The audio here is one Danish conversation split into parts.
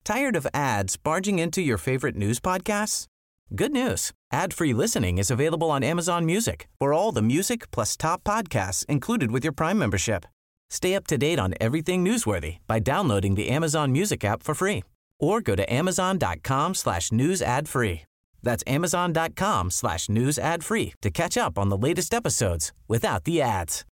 Tired of ads barging into your favorite news podcasts? Good news. Ad-free listening is available on Amazon Music for all the music plus top podcasts included with your Prime membership. Stay up to date on everything newsworthy by downloading the Amazon Music app for free or go to amazon.com/news ad free. That's amazon.com/news ad free to catch up on the latest episodes without the ads.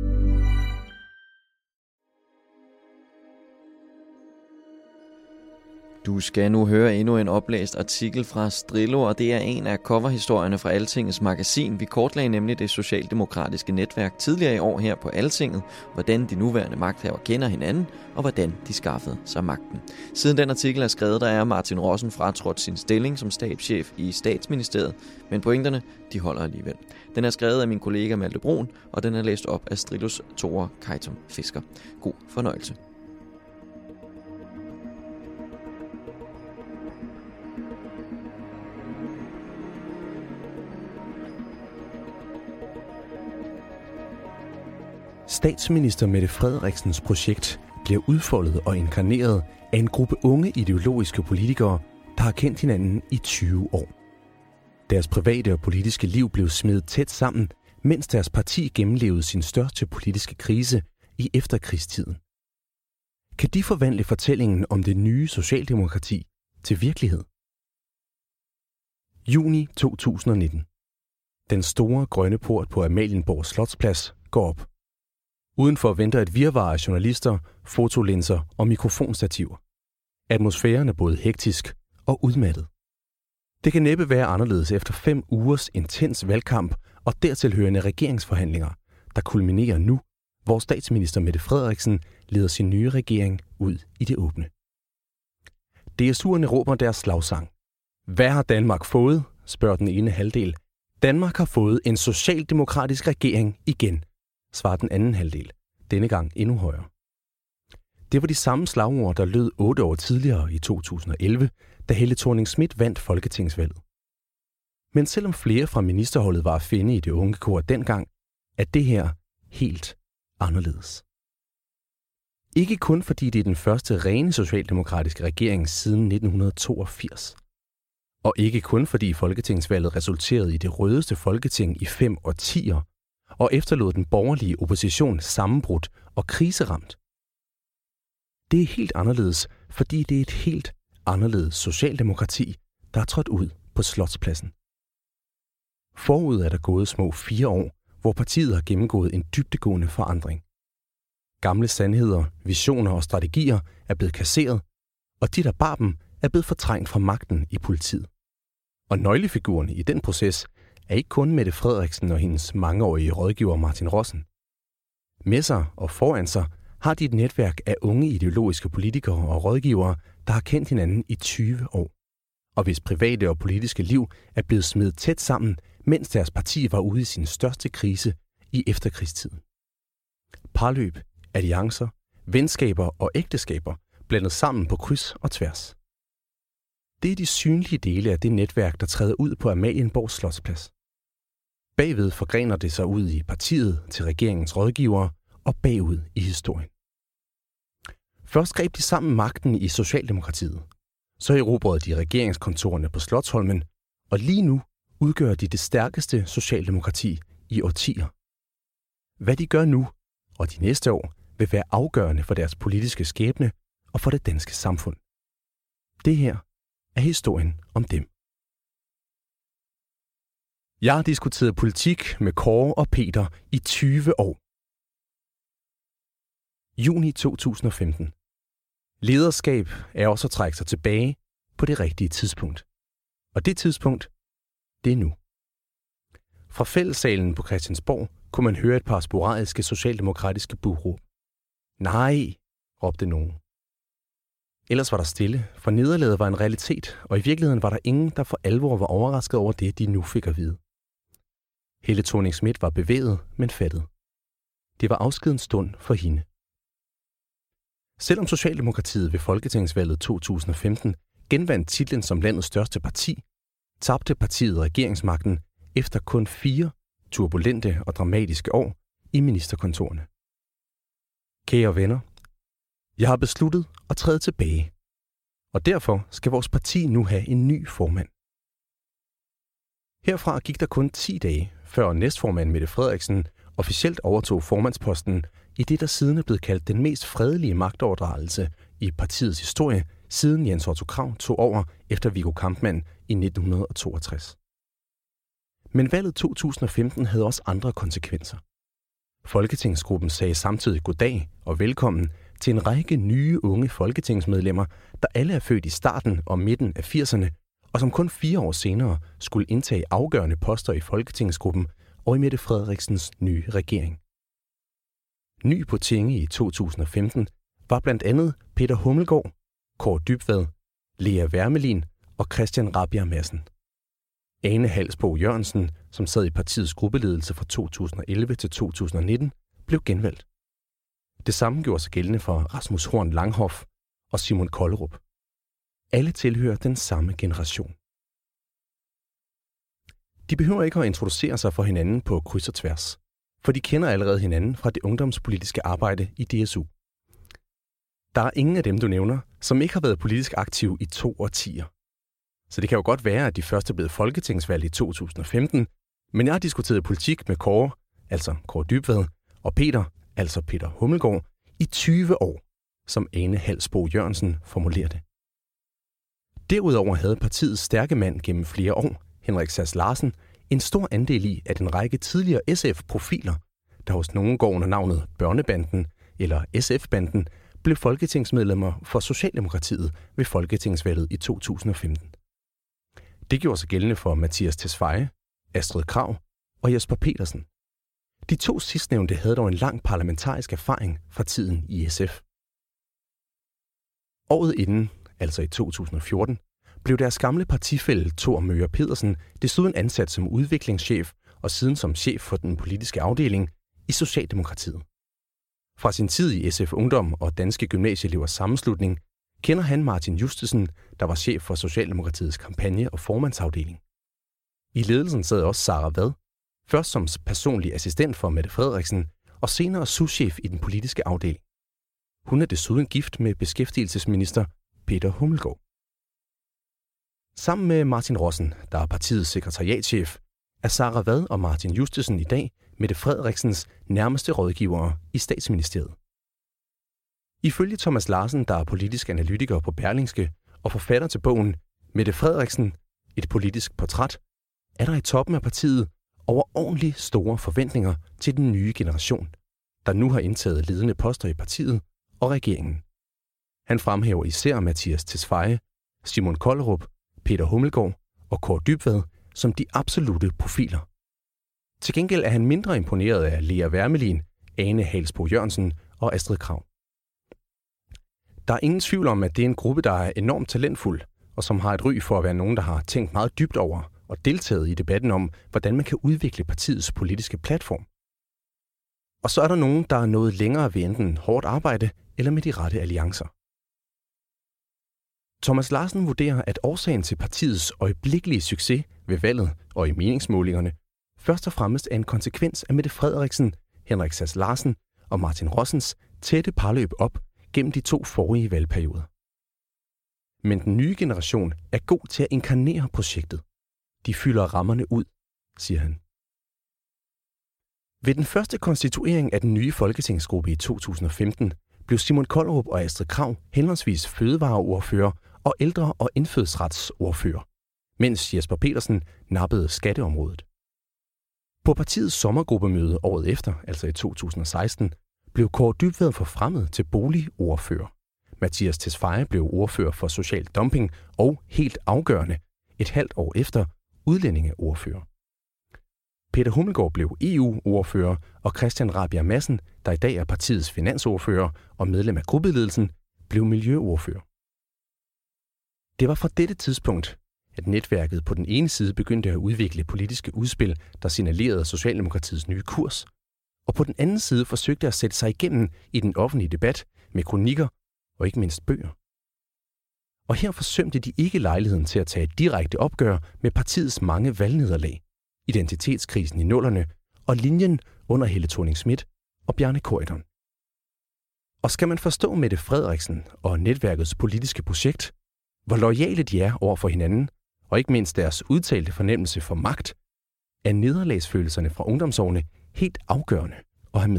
Du skal nu høre endnu en oplæst artikel fra Strillo, og det er en af coverhistorierne fra Altingets magasin. Vi kortlagde nemlig det socialdemokratiske netværk tidligere i år her på Altinget, hvordan de nuværende magthavere kender hinanden, og hvordan de skaffede sig magten. Siden den artikel er skrevet, der er Martin Rossen fratrådt sin stilling som stabschef i Statsministeriet, men pointerne, de holder alligevel. Den er skrevet af min kollega Malte Brun, og den er læst op af Strillos Tore Keitum Fisker. God fornøjelse. Statsminister Mette Frederiksens projekt bliver udfoldet og inkarneret af en gruppe unge ideologiske politikere, der har kendt hinanden i 20 år. Deres private og politiske liv blev smedet tæt sammen, mens deres parti gennemlevede sin største politiske krise i efterkrigstiden. Kan de forvandle fortællingen om det nye socialdemokrati til virkelighed? Juni 2019. Den store grønne port på Amalienborg Slotsplads går op. Udenfor venter et virvar af journalister, fotolinser og mikrofonstativer. Atmosfæren er både hektisk og udmattet. Det kan næppe være anderledes efter 5 ugers intens valgkamp og dertilhørende regeringsforhandlinger, der kulminerer nu, hvor statsminister Mette Frederiksen leder sin nye regering ud i det åbne. DSU'erne råber deres slagsang. Hvad har Danmark fået? Spørger den ene halvdel. Danmark har fået en socialdemokratisk regering igen, svarer den anden halvdel, denne gang endnu højere. Det var de samme slagord, der lød 8 år tidligere i 2011, da Helle Thorning-Schmidt vandt folketingsvalget. Men selvom flere fra ministerholdet var at finde i det unge kor dengang, er det her helt anderledes. Ikke kun fordi det er den første rene socialdemokratiske regering siden 1982. Og ikke kun fordi folketingsvalget resulterede i det rødeste folketing i 5 årtier, og efterlod den borgerlige opposition sammenbrudt og kriseramt. Det er helt anderledes, fordi det er et helt anderledes socialdemokrati, der er trådt ud på Slotspladsen. Forud er der gået små 4 år, hvor partiet har gennemgået en dybdegående forandring. Gamle sandheder, visioner og strategier er blevet kasseret, og de, der bar dem, er blevet fortrængt fra magten i politiet. Og nøglefigurerne i den proces er ikke kun Mette Frederiksen og hendes mangeårige rådgiver Martin Rossen. Med sig og foran sig har de et netværk af unge ideologiske politikere og rådgivere, der har kendt hinanden i 20 år, og hvis private og politiske liv er blevet smedet tæt sammen, mens deres parti var ude i sin største krise i efterkrigstiden. Parløb, alliancer, venskaber og ægteskaber blandet sammen på kryds og tværs. Det er de synlige dele af det netværk, der træder ud på Amalienborg Slotsplads. Bagved forgrener det sig ud i partiet til regeringens rådgivere og bagud i historien. Først greb de sammen magten i Socialdemokratiet. Så erobrede de regeringskontorerne på Slotsholmen, og lige nu udgør de det stærkeste socialdemokrati i årtier. Hvad de gør nu og de næste år vil være afgørende for deres politiske skæbne og for det danske samfund. Det her er historien om dem. Jeg har diskuteret politik med Kåre og Peter i 20 år. Juni 2015. Lederskab er også at trække sig tilbage på det rigtige tidspunkt. Og det tidspunkt, det er nu. Fra fællessalen på Christiansborg kunne man høre et par sporadiske socialdemokratiske buhråb. Nej, råbte nogen. Ellers var der stille, for nederlaget var en realitet, og i virkeligheden var der ingen, der for alvor var overrasket over det, de nu fik at vide. Helle Thorning-Schmidt var bevæget, men fattet. Det var afskedens stund for hende. Selvom Socialdemokratiet ved Folketingsvalget 2015 genvandt titlen som landets største parti, tabte partiet regeringsmagten efter kun 4 turbulente og dramatiske år i ministerkontorene. Kære venner, jeg har besluttet at træde tilbage. og derfor skal vores parti nu have en ny formand. Herfra gik der kun 10 dage, før næstformand Mette Frederiksen officielt overtog formandsposten i det, der siden er blevet kaldt den mest fredelige magtoverdragelse i partiets historie, siden Jens Otto Krag tog over efter Viggo Kampmann i 1962. Men valget 2015 havde også andre konsekvenser. Folketingsgruppen sagde samtidig goddag og velkommen til en række nye unge folketingsmedlemmer, der alle er født i starten og midten af 80'erne, og som kun 4 år senere skulle indtage afgørende poster i Folketingsgruppen og i Mette Frederiksens nye regering. Ny på tinge i 2015 var blandt andet Peter Hummelgaard, Kaare Dybvad, Lea Wermelin og Christian Rabjerg Madsen. Ane Halsboe Jørgensen, som sad i partiets gruppeledelse fra 2011 til 2019, blev genvalgt. Det samme gjorde sig gældende for Rasmus Horn Langhoff og Simon Kollerup. Alle tilhører den samme generation. De behøver ikke at introducere sig for hinanden på kryds og tværs, for de kender allerede hinanden fra det ungdomspolitiske arbejde i DSU. Der er ingen af dem, du nævner, som ikke har været politisk aktiv i 2 årtier. Så det kan jo godt være, at de første blev folketingsvalg i 2015, men jeg har diskuteret politik med Kaare, altså Kaare Dybvad, og Peter, altså Peter Hummelgaard, i 20 år, som Ane Halsboe Jørgensen formulerer det. Derudover havde partiets stærke mand gennem flere år, Henrik Sass Larsen, en stor andel i, at en række tidligere SF-profiler, der hos nogen går under navnet Børnebanden eller SF-banden, blev folketingsmedlemmer for Socialdemokratiet ved folketingsvalget i 2015. Det gjorde sig gældende for Mattias Tesfaye, Astrid Krag og Jesper Petersen. De 2 sidstnævnte havde dog en lang parlamentarisk erfaring fra tiden i SF. Året inden, altså i 2014, blev deres gamle partifælle Thor Möger Pedersen desuden ansat som udviklingschef og siden som chef for den politiske afdeling i Socialdemokratiet. Fra sin tid i SF Ungdom og Danske Gymnasieelevers Sammenslutning kender han Martin Justesen, der var chef for Socialdemokratiets kampagne- og formandsafdeling. I ledelsen sad også Sara Vad, først som personlig assistent for Mette Frederiksen og senere souschef i den politiske afdeling. Hun er desuden gift med beskæftigelsesminister Peter Hummelgaard. Sammen med Martin Rossen, der er partiets sekretariatschef, er Sara Vad og Martin Justesen i dag Mette Frederiksens nærmeste rådgivere i Statsministeriet. Ifølge Thomas Larsen, der er politisk analytiker på Berlingske og forfatter til bogen Mette Frederiksen, et politisk portræt, er der i toppen af partiet overordentligt store forventninger til den nye generation, der nu har indtaget ledende poster i partiet og regeringen. Han fremhæver især Mattias Tesfaye, Simon Kollerup, Peter Hummelgaard og Kaare Dybvad som de absolute profiler. Til gengæld er han mindre imponeret af Lea Wermelin, Ane Halsboe Jørgensen og Astrid Krag. Der er ingen tvivl om, at det er en gruppe, der er enormt talentfuld, og som har et ry for at være nogen, der har tænkt meget dybt over og deltaget i debatten om, hvordan man kan udvikle partiets politiske platform. Og så er der nogen, der er nået længere ved enten hårdt arbejde eller med de rette alliancer. Thomas Larsen vurderer, at årsagen til partiets øjeblikkelige succes ved valget og i meningsmålingerne først og fremmest er en konsekvens af Mette Frederiksen, Henrik Sass Larsen og Martin Rossens tætte parløb op gennem de 2 forrige valgperioder. Men den nye generation er god til at inkarnere projektet. De fylder rammerne ud, siger han. Ved den første konstituering af den nye folketingsgruppe i 2015 blev Simon Kollerup og Astrid Krag henholdsvis fødevareordfører og ældre- og indfødsretsordfører, mens Jesper Petersen nappede skatteområdet. På partiets sommergruppemøde året efter, altså i 2016, blev Kaare Dybvad forfremmet til boligordfører. Mattias Tesfaye blev ordfører for social dumping og, helt afgørende, et halvt år efter, udlændingeordfører. Peter Hummelgaard blev EU-ordfører, og Christian Rabjerg Madsen, der i dag er partiets finansordfører og medlem af gruppeledelsen, blev miljøordfører. Det var fra dette tidspunkt, at netværket på den ene side begyndte at udvikle politiske udspil, der signalerede Socialdemokratiets nye kurs, og på den anden side forsøgte at sætte sig igennem i den offentlige debat med kronikker og ikke mindst bøger. Og her forsømte de ikke lejligheden til at tage et direkte opgør med partiets mange valgnederlag, identitetskrisen i 00'erne og linjen under Helle Thorning-Schmidt og Bjarne Corydon. Og skal man forstå Mette Frederiksen og netværkets politiske projekt, hvor loyale de er over for hinanden, og ikke mindst deres udtalte fornemmelse for magt, er nederlagsfølelserne fra ungdomsårene helt afgørende at have med.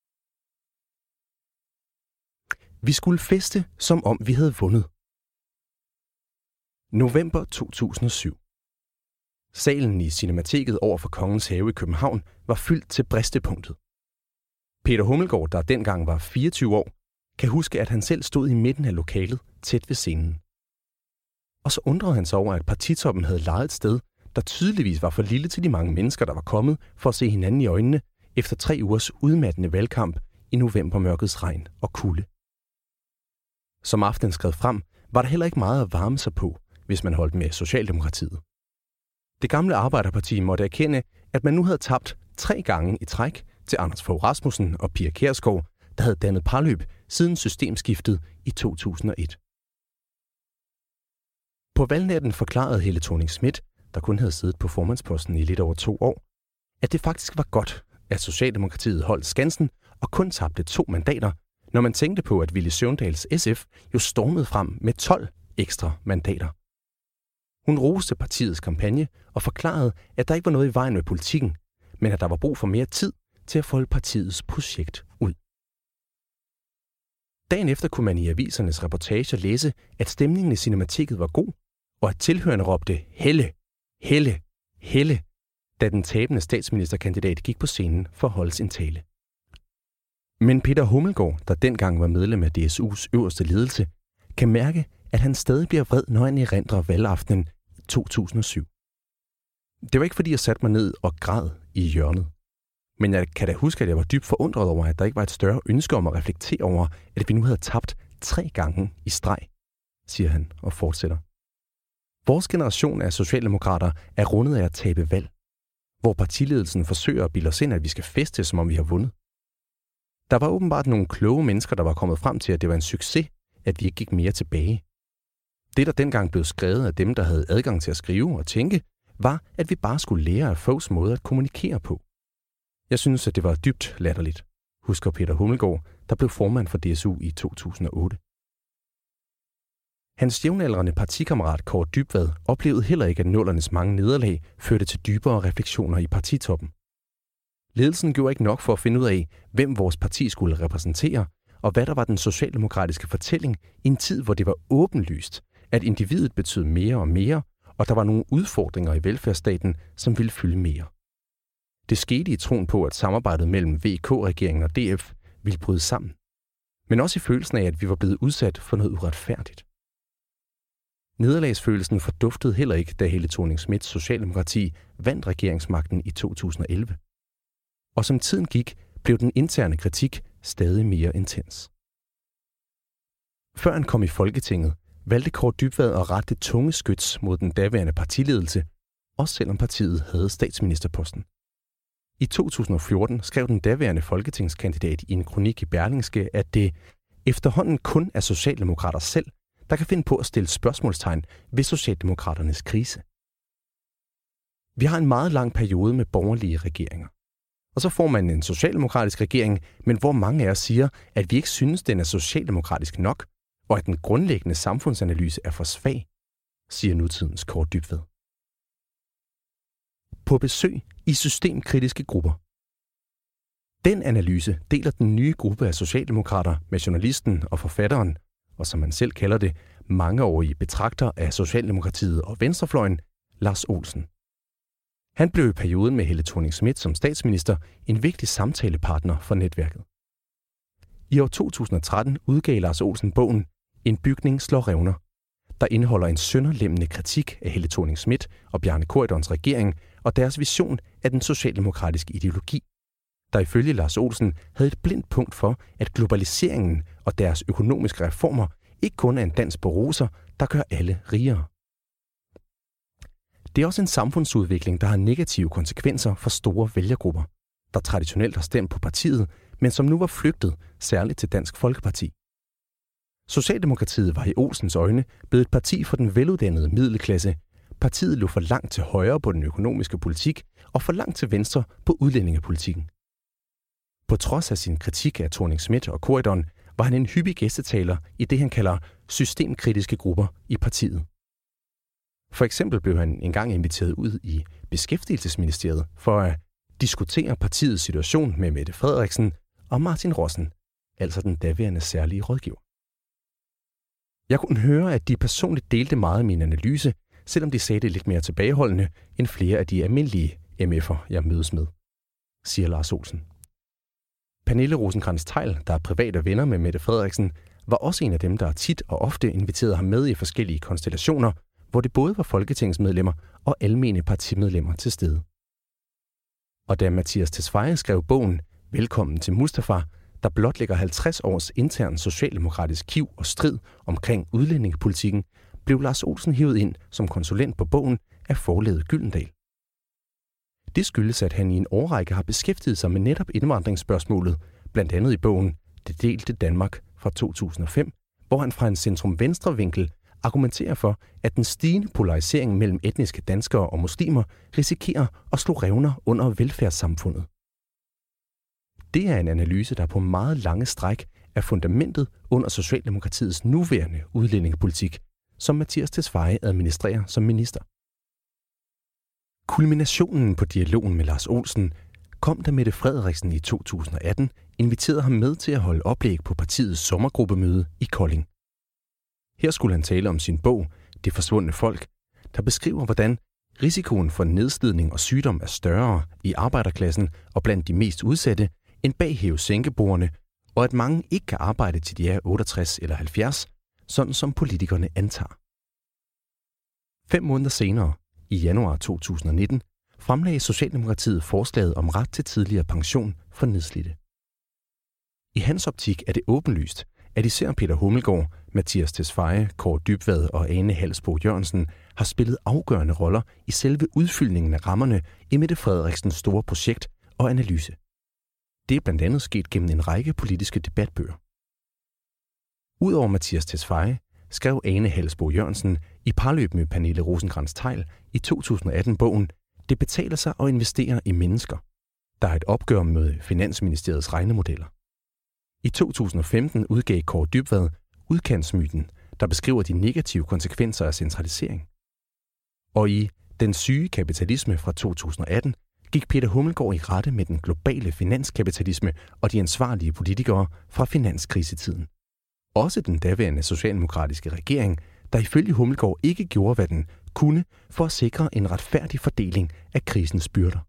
Vi skulle feste, som om vi havde vundet. November 2007. Salen i Cinemateket over for Kongens Have i København var fyldt til bristepunktet. Peter Hummelgaard, der dengang var 24 år, kan huske, at han selv stod i midten af lokalet tæt ved scenen. Og så undrede han sig over, at partitoppen havde lejet et sted, der tydeligvis var for lille til de mange mennesker, der var kommet for at se hinanden i øjnene efter 3 ugers udmattende valgkamp i novembermørkets regn og kulde. Som aftenen skred frem, var der heller ikke meget at varme sig på, hvis man holdt med Socialdemokratiet. Det gamle Arbejderparti måtte erkende, at man nu havde tabt 3 gange i træk til Anders Fogh Rasmussen og Pia Kjærsgaard, der havde dannet parløb siden systemskiftet i 2001. På valgnatten forklarede Helle Thorning-Schmidt, der kun havde siddet på formandsposten i lidt over 2 år, at det faktisk var godt, at Socialdemokratiet holdt skansen og kun tabte 2 mandater, når man tænkte på, at Villy Søvndals SF jo stormede frem med 12 ekstra mandater. Hun roste partiets kampagne og forklarede, at der ikke var noget i vejen med politikken, men at der var brug for mere tid til at folde partiets projekt ud. Dagen efter kunne man i avisernes reportager læse, at stemningen i Cinemateket var god, og at tilhørende råbte Helle, Helle, Helle, da den tabende statsministerkandidat gik på scenen for at holde sin tale. Men Peter Hummelgaard, der dengang var medlem af DSU's øverste ledelse, kan mærke, at han stadig bliver vred, når han erindrer valgaftenen 2007. Det var ikke, fordi jeg satte mig ned og græd i hjørnet. Men jeg kan da huske, at jeg var dybt forundret over, at der ikke var et større ønske om at reflektere over, at vi nu havde tabt 3 gange i streg, siger han og fortsætter. Vores generation af socialdemokrater er rundet af at tabe valg, hvor partiledelsen forsøger at bilde os ind, at vi skal feste, som om vi har vundet. Der var åbenbart nogle kloge mennesker, der var kommet frem til, at det var en succes, at vi ikke gik mere tilbage. Det, der dengang blev skrevet af dem, der havde adgang til at skrive og tænke, var, at vi bare skulle lære af folks måde at kommunikere på. Jeg synes, at det var dybt latterligt, husker Peter Hummelgaard, der blev formand for DSU i 2008. Hans jævnaldrende partikammerat Kaare Dybvad oplevede heller ikke, at nullernes mange nederlag førte til dybere refleksioner i partitoppen. Ledelsen gjorde ikke nok for at finde ud af, hvem vores parti skulle repræsentere, og hvad der var den socialdemokratiske fortælling i en tid, hvor det var åbenlyst, at individet betød mere og mere, og der var nogle udfordringer i velfærdsstaten, som ville fylde mere. Det skete i troen på, at samarbejdet mellem VK-regeringen og DF ville bryde sammen, men også i følelsen af, at vi var blevet udsat for noget uretfærdigt. Nederlagsfølelsen forduftede heller ikke, da Helle Thorning-Schmidts Socialdemokrati vandt regeringsmagten i 2011. Og som tiden gik, blev den interne kritik stadig mere intens. Før han kom i Folketinget, valgte Kaare Dybvad at rette det tunge skyts mod den daværende partiledelse, også selvom partiet havde statsministerposten. I 2014 skrev den daværende folketingskandidat i en kronik i Berlingske, at det efterhånden kun er socialdemokrater selv, der kan finde på at stille spørgsmålstegn ved socialdemokraternes krise. Vi har en meget lang periode med borgerlige regeringer. Og så får man en socialdemokratisk regering, men hvor mange af os siger, at vi ikke synes, den er socialdemokratisk nok, og at den grundlæggende samfundsanalyse er for svag, siger nutidens Kaare Dybvad. På besøg i systemkritiske grupper. Den analyse deler den nye gruppe af socialdemokrater med journalisten og forfatteren, og som man selv kalder det, mangeårige betragter af Socialdemokratiet og venstrefløjen, Lars Olsen. Han blev i perioden med Helle Thorning-Schmidt som statsminister en vigtig samtalepartner for netværket. I år 2013 udgav Lars Olsen bogen En bygning slår revner, der indeholder en sønderlemmende kritik af Helle Thorning-Schmidt og Bjarne Corydons regering og deres vision af den socialdemokratiske ideologi, der ifølge Lars Olsen havde et blindt punkt for, at globaliseringen og deres økonomiske reformer ikke kun er en dans på roser, der gør alle rigere. Det er også en samfundsudvikling, der har negative konsekvenser for store vælgergrupper, der traditionelt har stemt på partiet, men som nu var flygtet, særligt til Dansk Folkeparti. Socialdemokratiet var i Olsens øjne blevet et parti for den veluddannede middelklasse. Partiet lå for langt til højre på den økonomiske politik og for langt til venstre på udlændingepolitikken. På trods af sin kritik af Thorning-Schmidt og Corydon, var han en hyppig gæstetaler i det, han kalder systemkritiske grupper i partiet. For eksempel blev han engang inviteret ud i Beskæftigelsesministeriet for at diskutere partiets situation med Mette Frederiksen og Martin Rossen, altså den daværende særlige rådgiver. Jeg kunne høre, at de personligt delte meget af min analyse, selvom de sagde det lidt mere tilbageholdende end flere af de almindelige MF'er, jeg mødes med, siger Lars Olsen. Pernille Rosenkrantz-Theil, der er private venner med Mette Frederiksen, var også en af dem, der tit og ofte inviterede ham med i forskellige konstellationer, hvor det både var folketingsmedlemmer og almene partimedlemmer til stede. Og da Mattias Tesfaye skrev bogen Velkommen til Mustafa, der blotlægger 50 års intern socialdemokratisk kiv og strid omkring udlændingepolitikken, blev Lars Olsen hivet ind som konsulent på bogen af forlaget Gyldendal. Det skyldes, at han i en årrække har beskæftiget sig med netop indvandringsspørgsmålet, blandt andet i bogen Det delte Danmark fra 2005, hvor han fra en centrum-venstre-vinkel argumenterer for, at den stigende polarisering mellem etniske danskere og muslimer risikerer at slå revner under velfærdssamfundet. Det er en analyse, der på meget lange stræk er fundamentet under Socialdemokratiets nuværende udlændingepolitik, som Mattias Tesfaye administrerer som minister. Kulminationen på dialogen med Lars Olsen kom, da Mette Frederiksen i 2018 inviterede ham med til at holde oplæg på partiets sommergruppemøde i Kolding. Her skulle han tale om sin bog, Det forsvundne folk, der beskriver, hvordan risikoen for nedslidning og sygdom er større i arbejderklassen og blandt de mest udsatte, end bag hæve-sænkebordene, og at mange ikke kan arbejde til de er 68 eller 70, sådan som politikerne antager. 5 måneder senere, i januar 2019, fremlagde Socialdemokratiet forslaget om ret til tidligere pension for nedslidte. I hans optik er det åbenlyst, at især Peter Hummelgaard, Mattias Tesfaye, Kaare Dybvad og Ane Halsboe Jørgensen har spillet afgørende roller i selve udfyldningen af rammerne i Mette Frederiksens store projekt og analyse. Det er blandt andet sket gennem en række politiske debatbøger. Udover Mattias Tesfaye skrev Ane Halsboe Jørgensen i parløb med Pernille Rosenkrantz-Theil i 2018 bogen Det betaler sig at investere i mennesker, der er et opgør med Finansministeriets regnemodeller. I 2015 udgav Kaare Dybvad Udkantsmyten, der beskriver de negative konsekvenser af centralisering. Og i Den syge kapitalisme fra 2018 gik Peter Hummelgaard i rette med den globale finanskapitalisme og de ansvarlige politikere fra finanskrisetiden. Også den daværende socialdemokratiske regering, der ifølge Hummelgaard ikke gjorde, hvad den kunne for at sikre en retfærdig fordeling af krisens byrder.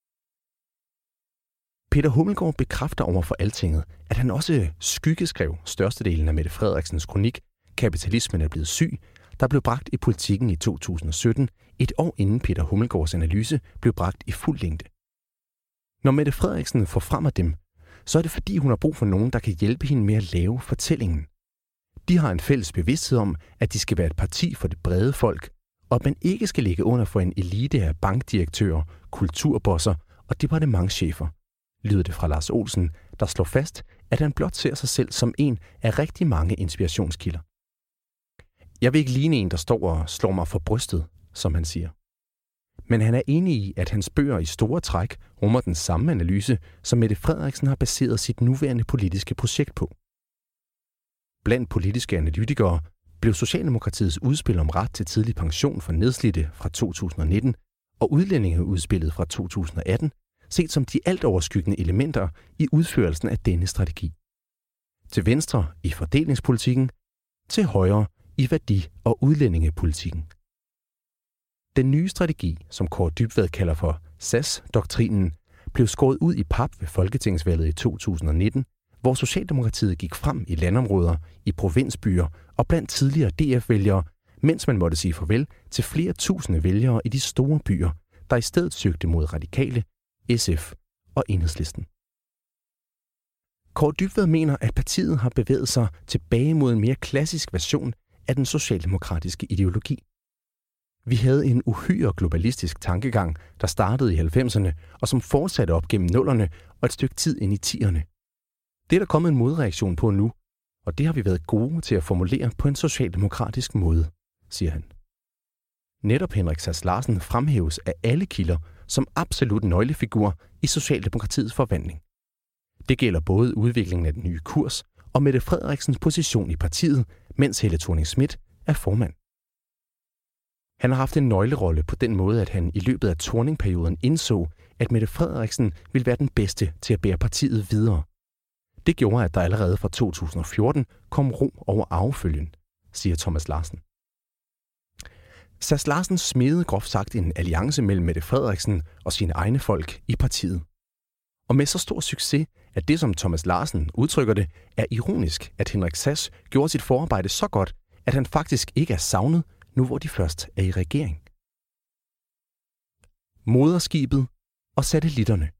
Peter Hummelgaard bekræfter over for Altinget, at han også skyggeskrev størstedelen af Mette Frederiksens kronik Kapitalismen er blevet syg, der blev bragt i Politiken i 2017, et år inden Peter Hummelgaards analyse blev bragt i fuld længde. Når Mette Frederiksen forfremmer dem, så er det fordi hun har brug for nogen, der kan hjælpe hende med at lave fortællingen. De har en fælles bevidsthed om, at de skal være et parti for det brede folk, og at man ikke skal ligge under for en elite af bankdirektører, kulturbosser og departementschefer, lyder det fra Lars Olsen, der slår fast, at han blot ser sig selv som en af rigtig mange inspirationskilder. Jeg vil ikke ligne en, der står og slår mig for brystet, som han siger. Men han er enig i, at hans bøger i store træk rummer den samme analyse, som Mette Frederiksen har baseret sit nuværende politiske projekt på. Blandt politiske analytikere blev Socialdemokratiets udspil om ret til tidlig pension for nedslidte fra 2019 og udlændingeudspillet fra 2018 set som de altoverskyggende elementer i udførelsen af denne strategi. Til venstre i fordelingspolitikken, til højre i værdi- og udlændingepolitikken. Den nye strategi, som Kaare Dybvad kalder for SAS-doktrinen, blev skåret ud i pap ved folketingsvalget i 2019, hvor Socialdemokratiet gik frem i landområder, i provinsbyer og blandt tidligere DF-vælgere, mens man måtte sige farvel til flere tusinde vælgere i de store byer, der i stedet søgte mod Radikale, SF og Enhedslisten. Kaare Dybvad mener, at partiet har bevæget sig tilbage mod en mere klassisk version af den socialdemokratiske ideologi. Vi havde en uhyre globalistisk tankegang, der startede i 90'erne og som fortsatte op gennem 0'erne og et stykke tid ind i 10'erne. Det er der kommet en modreaktion på nu, og det har vi været gode til at formulere på en socialdemokratisk måde, siger han. Netop Henrik Sass Larsen fremhæves af alle kilder som absolut nøglefigur i Socialdemokratiets forvandling. Det gælder både udviklingen af den nye kurs og Mette Frederiksens position i partiet, mens Helle Thorning-Schmidt er formand. Han har haft en nøglerolle på den måde, at han i løbet af Thorning-perioden indså, at Mette Frederiksen ville være den bedste til at bære partiet videre. Det gjorde, at der allerede fra 2014 kom ro over arvefølgen, siger Thomas Larsen. Sass Larsen smedede groft sagt en alliance mellem Mette Frederiksen og sine egne folk i partiet. Og med så stor succes, at det, som Thomas Larsen udtrykker det, er ironisk, at Henrik Sass gjorde sit forarbejde så godt, at han faktisk ikke er savnet, nu hvor de først er i regering. Moderskibet og satellitterne.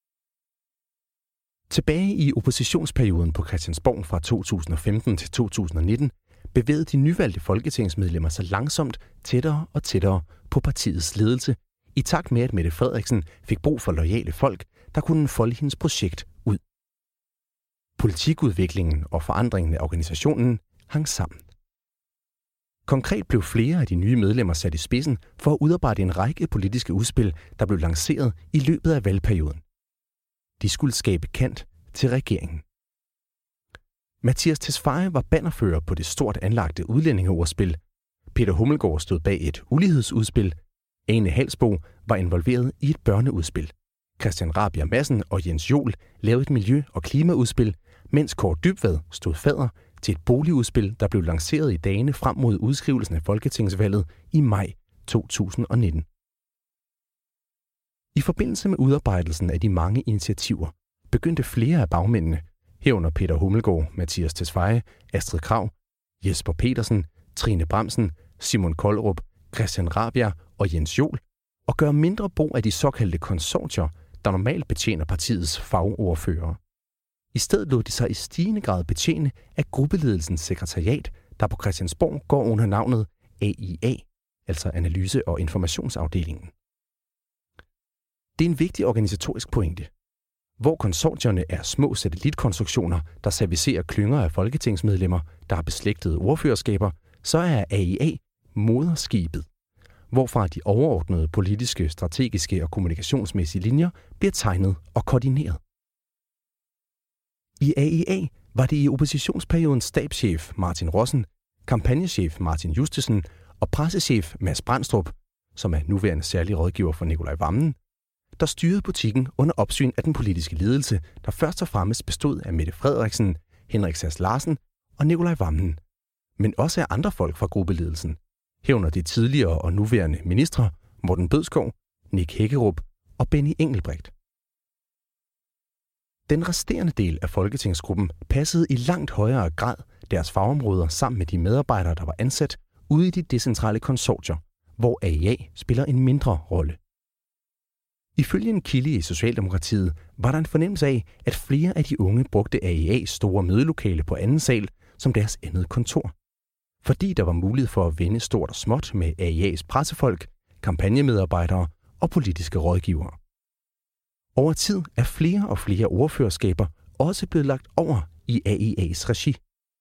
Tilbage i oppositionsperioden på Christiansborg fra 2015 til 2019 bevægede de nyvalgte folketingsmedlemmer sig langsomt tættere og tættere på partiets ledelse, i takt med at Mette Frederiksen fik brug for loyale folk, der kunne folde hendes projekt ud. Politikudviklingen og forandringen af organisationen hang sammen. Konkret blev flere af de nye medlemmer sat i spidsen for at udarbejde en række politiske udspil, der blev lanceret i løbet af valgperioden. De skulle skabe kant til regeringen. Mattias Tesfaye var bannerfører på det stort anlagte udlændingeordspil. Peter Hummelgaard stod bag et ulighedsudspil. Ane Halsbo var involveret i et børneudspil. Christian Rabjerg Madsen og Jens Joel lavede et miljø- og klimaudspil, mens Kaare Dybvad stod fadder til et boligudspil, der blev lanceret i dagene frem mod udskrivelsen af folketingsvalget i maj 2019. I forbindelse med udarbejdelsen af de mange initiativer begyndte flere af bagmændene, herunder Peter Hummelgaard, Mattias Tesfaye, Astrid Krag, Jesper Petersen, Trine Bramsen, Simon Kollerup, Christian Rabjerg og Jens Joel, at gøre mindre brug af de såkaldte konsortier, der normalt betjener partiets fagordførere. I stedet lod de sig i stigende grad betjene af gruppeledelsens sekretariat, der på Christiansborg går under navnet AIA, altså Analyse- og Informationsafdelingen. Det er en vigtig organisatorisk pointe. Hvor konsortierne er små satellitkonstruktioner, der servicerer klynger af folketingsmedlemmer, der har beslægtede ordførerskaber, så er AIA moderskibet, hvorfra de overordnede politiske, strategiske og kommunikationsmæssige linjer bliver tegnet og koordineret. I AIA var det i oppositionsperioden stabschef Martin Rossen, kampagnechef Martin Justesen og pressechef Mads Brandstrup, som er nuværende særlig rådgiver for Nicolai Wammen, der styrede butikken under opsyn af den politiske ledelse, der først og fremmest bestod af Mette Frederiksen, Henrik Sass Larsen og Nicolai Wammen, men også af andre folk fra gruppeledelsen, herunder de tidligere og nuværende ministre Morten Bødskov, Nick Hækkerup og Benny Engelbrecht. Den resterende del af folketingsgruppen passede i langt højere grad deres fagområder sammen med de medarbejdere, der var ansat ude i de decentrale konsortier, hvor AIA spiller en mindre rolle. Ifølge en kilde i Socialdemokratiet var der en fornemmelse af, at flere af de unge brugte AIA's store mødelokale på anden sal som deres andet kontor, fordi der var mulighed for at vende stort og småt med AIA's pressefolk, kampagnemedarbejdere og politiske rådgivere. Over tid er flere og flere ordførerskaber også blevet lagt over i AIA's regi.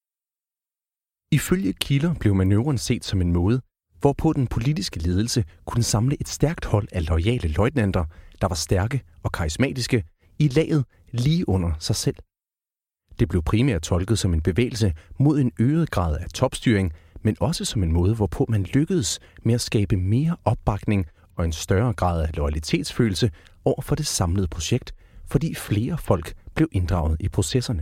Ifølge kilder blev manøvren set som en måde, hvorpå den politiske ledelse kunne samle et stærkt hold af loyale løjtnanter, der var stærke og karismatiske, i laget lige under sig selv. Det blev primært tolket som en bevægelse mod en øget grad af topstyring, men også som en måde, hvorpå man lykkedes med at skabe mere opbakning og en større grad af loyalitetsfølelse over for det samlede projekt, fordi flere folk blev inddraget i processerne.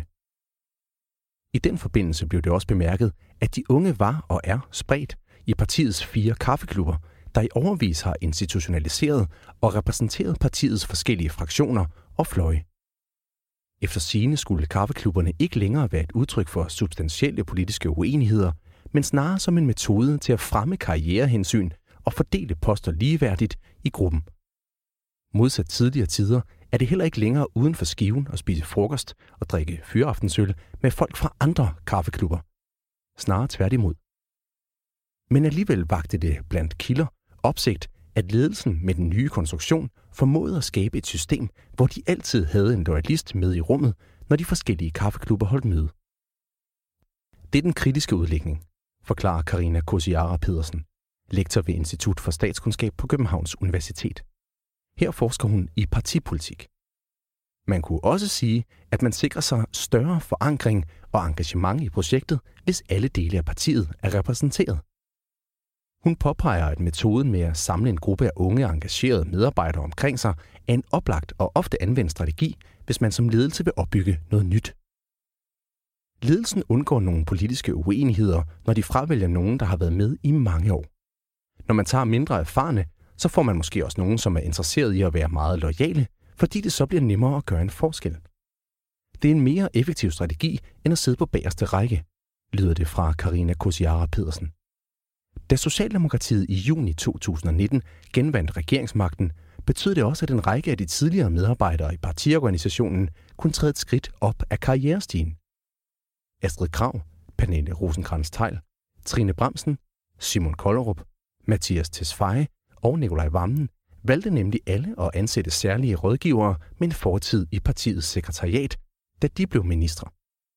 I den forbindelse blev det også bemærket, at de unge var og er spredt i partiets 4 kaffeklubber, der i årevis har institutionaliseret og repræsenteret partiets forskellige fraktioner og fløje. Efter sigende skulle kaffeklubberne ikke længere være et udtryk for substantielle politiske uenigheder, men snarere som en metode til at fremme karrierehensyn og fordele poster ligeværdigt i gruppen. Modsat tidligere tider er det heller ikke længere uden for skiven at spise frokost og drikke fyraftensøl med folk fra andre kaffeklubber. Snarere tværtimod. Men alligevel vagte det blandt kilder opsigt, at ledelsen med den nye konstruktion formåede at skabe et system, hvor de altid havde en loyalist med i rummet, når de forskellige kaffeklubber holdt møde. Det er den kritiske udlægning, forklarer Karina Kosiara Pedersen, lektor ved Institut for Statskundskab på Københavns Universitet. Her forsker hun i partipolitik. Man kunne også sige, at man sikrer sig større forankring og engagement i projektet, hvis alle dele af partiet er repræsenteret. Hun påpeger, at metoden med at samle en gruppe af unge engagerede medarbejdere omkring sig er en oplagt og ofte anvendt strategi, hvis man som ledelse vil opbygge noget nyt. Ledelsen undgår nogle politiske uenigheder, når de fravælger nogen, der har været med i mange år. Når man tager mindre erfarne, så får man måske også nogen, som er interesseret i at være meget loyale, fordi det så bliver nemmere at gøre en forskel. Det er en mere effektiv strategi, end at sidde på bagerste række, lyder det fra Karina Kosiara Pedersen. Da Socialdemokratiet i juni 2019 genvandt regeringsmagten, betød det også, at en række af de tidligere medarbejdere i partiorganisationen kunne træde et skridt op af karrierestigen. Astrid Krag, Pernille Rosenkrantz-Theil, Trine Bramsen, Simon Kollerup, Mathias Tesfaye og Nikolaj Wammen valgte nemlig alle at ansætte særlige rådgivere med en fortid i partiets sekretariat, da de blev ministre.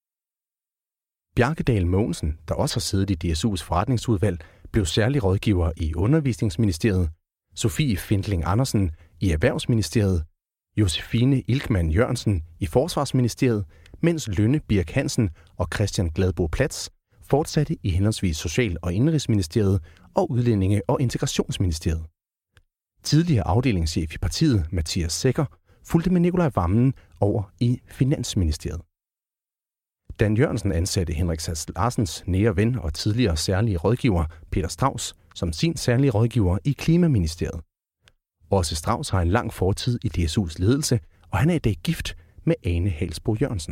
Bjarkedal Mogensen, der også har siddet i DSU's forretningsudvalg, blev særlig rådgiver i Undervisningsministeriet, Sofie Findling Andersen i Erhvervsministeriet, Josefine Ilkmann Jørgensen i Forsvarsministeriet, mens Lønne Birk Hansen og Christian Gladbo Platz fortsatte i henholdsvis Social- og Indenrigsministeriet og Udlændinge- og Integrationsministeriet. Tidligere afdelingschef i partiet, Mathias Sækker, fulgte med Nikolaj Wammen over i Finansministeriet. Dan Jørgensen ansatte Henrik Sass Larsens nære ven og tidligere særlige rådgiver Peter Strauss som sin særlige rådgiver i Klimaministeriet. Også Strauss har en lang fortid i DSU's ledelse, og han er i dag gift med Ane Halsbo Jørgensen.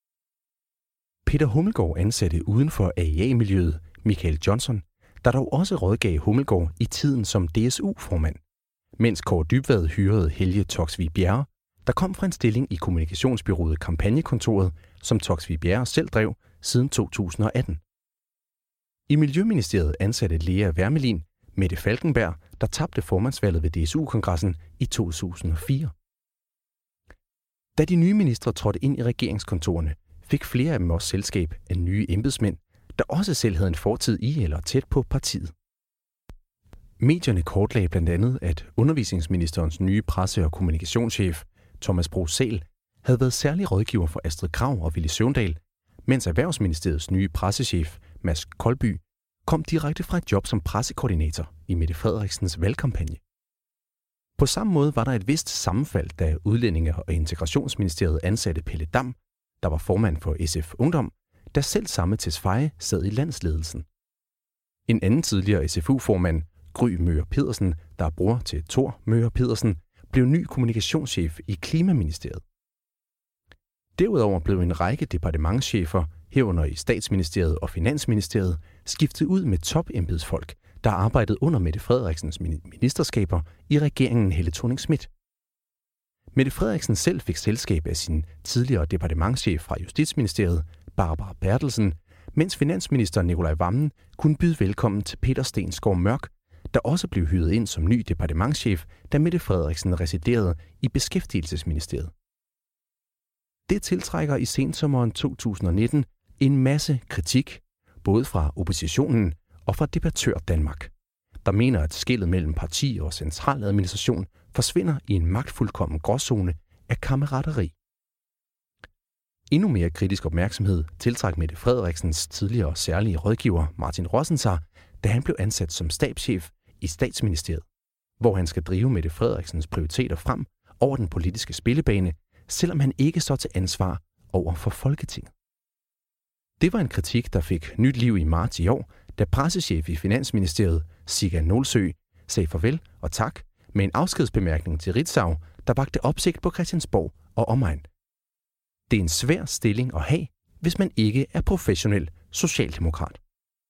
Peter Hummelgaard ansatte uden for AIA-miljøet Michael Johnson, der dog også rådgav Hummelgaard i tiden som DSU-formand, mens Kåre Dybvad hyrede Helge Toksvig Bjerre, der kom fra en stilling i kommunikationsbureauet Kampagnekontoret, som Toksvig Bjerre selv drev siden 2018. I Miljøministeriet ansatte Lea Wermelin Mette Falkenberg, der tabte formandsvalget ved DSU-kongressen i 2004. Da de nye ministre trådte ind i regeringskontorerne, fik flere af dem også selskab af nye embedsmænd, der også selv havde en fortid i eller tæt på partiet. Medierne kortlagde blandt andet, at undervisningsministerens nye presse- og kommunikationschef, Thomas Bro Sæl, havde været særlig rådgiver for Astrid Krag og Villy Søvndal, mens Erhvervsministeriets nye pressechef, Mads Kolby, kom direkte fra et job som pressekoordinator i Mette Frederiksens valgkampagne. På samme måde var der et vist sammenfald, da Udlændinge- og Integrationsministeriet ansatte Pelle Dam, der var formand for SF Ungdom, der selv samme Tesfaye sad i landsledelsen. En anden tidligere SFU-formand, Gry Møger Pedersen, der er bror til Thor Møger Pedersen, blev ny kommunikationschef i Klimaministeriet. Derudover blev en række departementschefer, herunder i Statsministeriet og Finansministeriet, skiftet ud med topembedsfolk, der arbejdede under Mette Frederiksens ministerskaber i regeringen Helle Thorning-Schmidt. Mette Frederiksen selv fik selskab af sin tidligere departementschef fra Justitsministeriet, Barbara Bertelsen, mens finansminister Nikolaj Wammen kunne byde velkommen til Peter Stensgaard Mørk, der også blev hyret ind som ny departementschef, da Mette Frederiksen residerede i Beskæftigelsesministeriet. Det tiltrækker i sensommeren 2019 en masse kritik, både fra oppositionen og fra Debattør Danmark, der mener, at skellet mellem parti og centraladministration forsvinder i en magtfuldkommen gråzone af kammerateri. Endnu mere kritisk opmærksomhed tiltræk Mette Frederiksens tidligere særlige rådgiver Martin Rosenthal, da han blev ansat som stabschef i Statsministeriet, hvor han skal drive Mette Frederiksens prioriteter frem over den politiske spillebane, selvom han ikke står til ansvar over for Folketinget. Det var en kritik, der fik nyt liv i marts i år, da pressechef i Finansministeriet, Sigga Nolsø, sagde farvel og tak med en afskedsbemærkning til Ritzau, der vakte opsigt på Christiansborg og omegn. Det er en svær stilling at have, hvis man ikke er professionel socialdemokrat.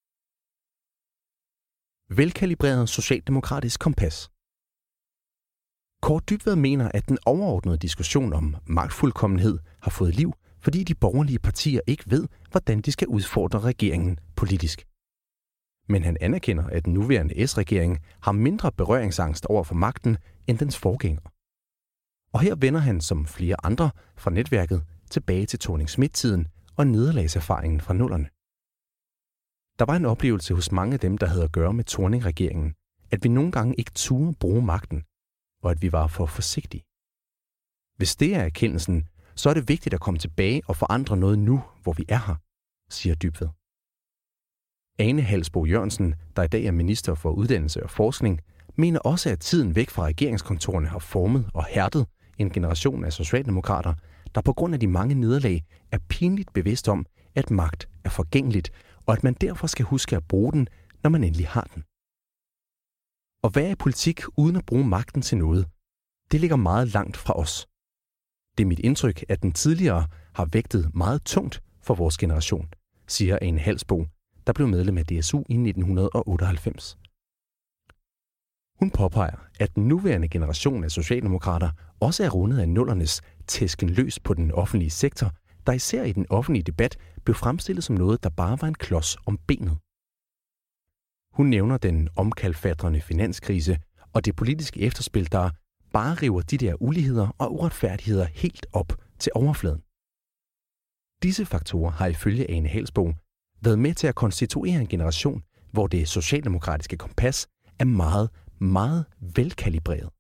Velkalibreret socialdemokratisk kompas. Kåre Dybvad mener, at den overordnede diskussion om magtfuldkommenhed har fået liv, fordi de borgerlige partier ikke ved, hvordan de skal udfordre regeringen politisk. Men han anerkender, at den nuværende S-regering har mindre berøringsangst over for magten end dens forgænger. Og her vender han som flere andre fra netværket tilbage til Thorning-Schmidt-tiden og nederlagserfaringen fra nullerne. Der var en oplevelse hos mange af dem, der havde at gøre med Thorning-regeringen, at vi nogle gange ikke turde bruge magten, og at vi var for forsigtige. Hvis det er erkendelsen, så er det vigtigt at komme tilbage og forandre noget nu, hvor vi er her, siger Dybvad. Ane Halsboe Jørgensen, der i dag er minister for uddannelse og forskning, mener også, at tiden væk fra regeringskontorerne har formet og hærdet en generation af socialdemokrater, der på grund af de mange nederlag er pinligt bevidst om, at magt er forgængeligt, og at man derfor skal huske at bruge den, når man endelig har den. Og hvad er politik uden at bruge magten til noget? Det ligger meget langt fra os. Det er mit indtryk, at den tidligere har vægtet meget tungt for vores generation, siger Ane Halsboe, der blev medlem af DSU i 1998. Hun påpeger, at den nuværende generation af socialdemokrater også er rundet af nullernes tæsken løs på den offentlige sektor, der især i den offentlige debat blev fremstillet som noget, der bare var en klods om benet. Hun nævner den omkalfatrende finanskrise og det politiske efterspil, der bare river de der uligheder og uretfærdigheder helt op til overfladen. Disse faktorer har ifølge Ane Halsboe været med til at konstituere en generation, hvor det socialdemokratiske kompas er meget, meget velkalibreret.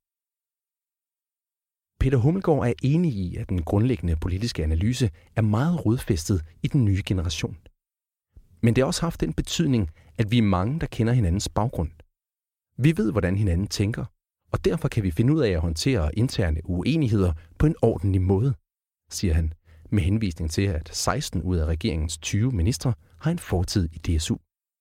Peter Hummelgaard er enig i, at den grundlæggende politiske analyse er meget rodfæstet i den nye generation. Men det har også haft den betydning, at vi er mange, der kender hinandens baggrund. Vi ved, hvordan hinanden tænker, og derfor kan vi finde ud af at håndtere interne uenigheder på en ordentlig måde, siger han, med henvisning til, at 16 ud af regeringens 20 ministre har en fortid i DSU.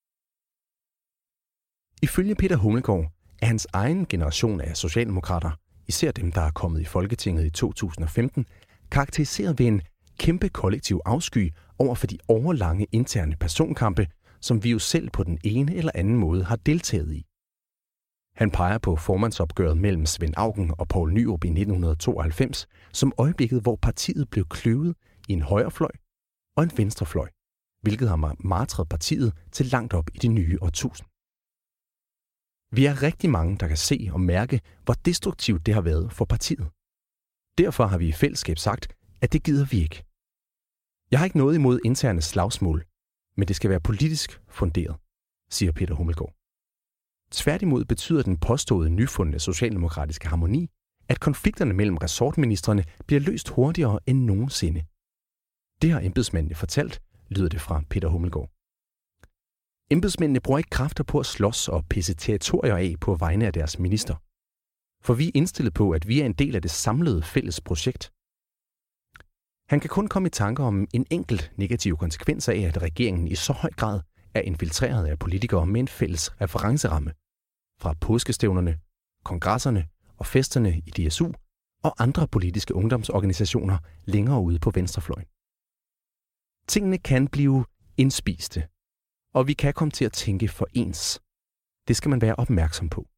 Ifølge Peter Hummelgaard er hans egen generation af socialdemokrater, især dem, der er kommet i Folketinget i 2015, karakteriseret ved en kæmpe kollektiv afsky over for de overlange interne personkampe, som vi jo selv på den ene eller anden måde har deltaget i. Han peger på formandsopgøret mellem Svend Auken og Poul Nyrup i 1992 som øjeblikket, hvor partiet blev kløvet i en højrefløj og en venstrefløj, hvilket har martret partiet til langt op i det nye årtusind. Vi er rigtig mange, der kan se og mærke, hvor destruktivt det har været for partiet. Derfor har vi i fællesskab sagt, at det gider vi ikke. Jeg har ikke noget imod interne slagsmål, men det skal være politisk funderet, siger Peter Hummelgaard. Tværtimod betyder den påståede nyfundne socialdemokratiske harmoni, at konflikterne mellem ressortministrene bliver løst hurtigere end nogensinde. Det har embedsmændene fortalt, lyder det fra Peter Hummelgaard. Embedsmændene bruger ikke kræfter på at slås og pisse territorier af på vegne af deres minister. For vi er indstillet på, at vi er en del af det samlede fælles projekt. Han kan kun komme i tanker om en enkelt negativ konsekvens af, at regeringen i så høj grad er infiltreret af politikere med en fælles referenceramme. Fra påskestævnerne, kongresserne og festerne i DSU og andre politiske ungdomsorganisationer længere ude på venstrefløjen. Tingene kan blive indspiste, og vi kan komme til at tænke for ens. Det skal man være opmærksom på.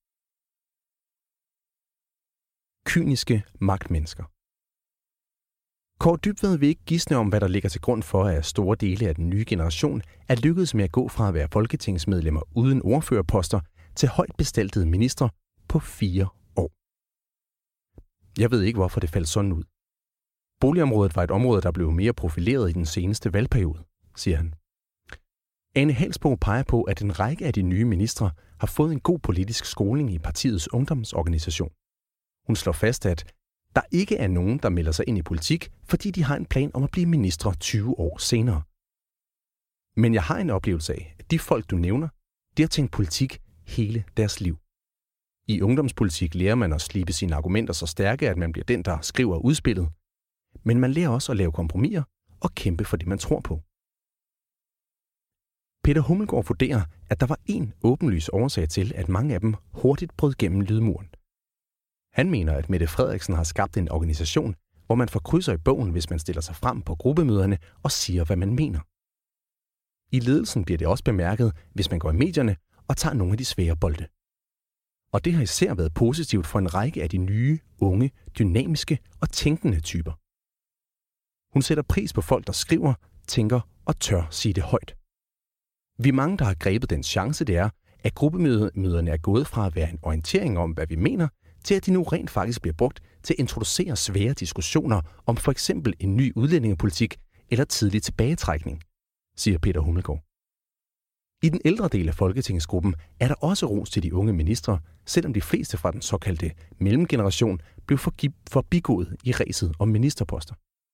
Kyniske magtmennesker. Kaare Dybvad vil ikke gisne om, hvad der ligger til grund for, at store dele af den nye generation er lykkedes med at gå fra at være folketingsmedlemmer uden ordførerposter til højt bestaltede ministre på 4 år. Jeg ved ikke, hvorfor det faldt sådan ud. Boligområdet var et område, der blev mere profileret i den seneste valgperiode, siger han. Ane Halsboe peger på, at en række af de nye ministre har fået en god politisk skoling i partiets ungdomsorganisation. Hun slår fast, at der ikke er nogen, der melder sig ind i politik, fordi de har en plan om at blive ministre 20 år senere. Men jeg har en oplevelse af, at de folk, du nævner, de har tænkt politik hele deres liv. I ungdomspolitik lærer man at slibe sine argumenter så stærke, at man bliver den, der skriver udspillet. Men man lærer også at lave kompromiser og kæmpe for det, man tror på. Peter Hummelgaard vurderer, at der var en åbenlys årsag til, at mange af dem hurtigt brød gennem lydmuren. Han mener, at Mette Frederiksen har skabt en organisation, hvor man får krydser i bogen, hvis man stiller sig frem på gruppemøderne og siger, hvad man mener. I ledelsen bliver det også bemærket, hvis man går i medierne og tager nogle af de svære bolde. Og det har især været positivt for en række af de nye, unge, dynamiske og tænkende typer. Hun sætter pris på folk, der skriver, tænker og tør sige det højt. Vi er mange, der har grebet den chance, det er, at gruppemøderne er gået fra at være en orientering om, hvad vi mener, til at de nu rent faktisk bliver brugt til at introducere svære diskussioner om for eksempel en ny udlændingepolitik eller tidlig tilbagetrækning, siger Peter Hummelgaard. I den ældre del af folketingsgruppen er der også ros til de unge ministre, selvom de fleste fra den såkaldte mellemgeneration blev forbigået i ræset om ministerposter.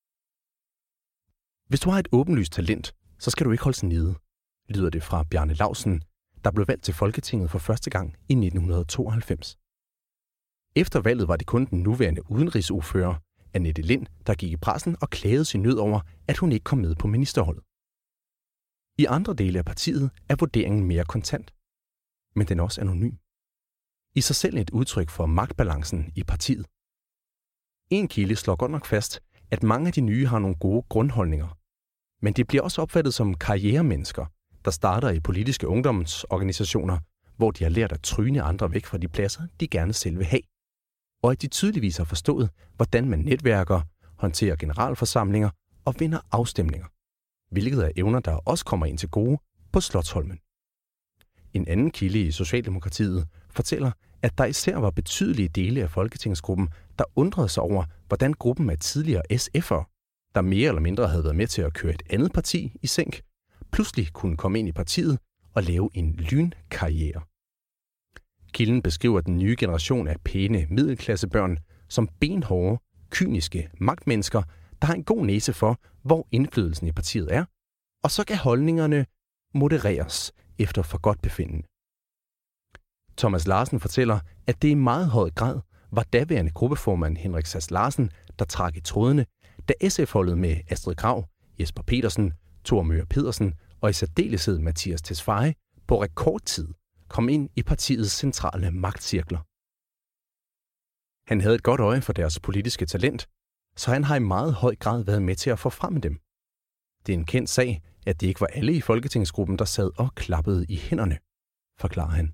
Hvis du har et åbenlyst talent, så skal du ikke holdes nede, lyder det fra Bjarne Laustsen, der blev valgt til Folketinget for første gang i 1992. Efter valget var det kun den nuværende udenrigsordfører, Annette Lind, der gik i pressen og klagede sin nød over, at hun ikke kom med på ministerholdet. I andre dele af partiet er vurderingen mere kontant, men den er også anonym. I sig selv et udtryk for magtbalancen i partiet. En kilde slår godt nok fast, at mange af de nye har nogle gode grundholdninger, men de bliver også opfattet som karrieremennesker, der starter i politiske ungdomsorganisationer, hvor de har lært at tryne andre væk fra de pladser, de gerne selv vil have, og at de tydeligvis har forstået, hvordan man netværker, håndterer generalforsamlinger og vinder afstemninger, hvilket er evner, der også kommer ind til gode på Slotsholmen. En anden kilde i Socialdemokratiet fortæller, at der især var betydelige dele af folketingsgruppen, der undrede sig over, hvordan gruppen af tidligere SF'ere, der mere eller mindre havde været med til at køre et andet parti i sænk, pludselig kunne komme ind i partiet og lave en lynkarriere. Kilden beskriver den nye generation af pæne middelklassebørn som benhårde, kyniske magtmennesker, der har en god næse for, hvor indflydelsen i partiet er, og så kan holdningerne modereres efter forgodtbefindende. Thomas Larsen fortæller, at det i meget høj grad var daværende gruppeformand Henrik Sass Larsen, der trak i trådene, da SF-holdet med Astrid Krag, Jesper Petersen, Thor Möger Pedersen og i særdeleshed Mathias Tesfaye på rekordtid kom ind i partiets centrale magtcirkler. Han havde et godt øje for deres politiske talent, så han har i meget høj grad været med til at forfremme dem. Det er en kendt sag, at det ikke var alle i folketingsgruppen, der sad og klappede i hænderne, forklarer han.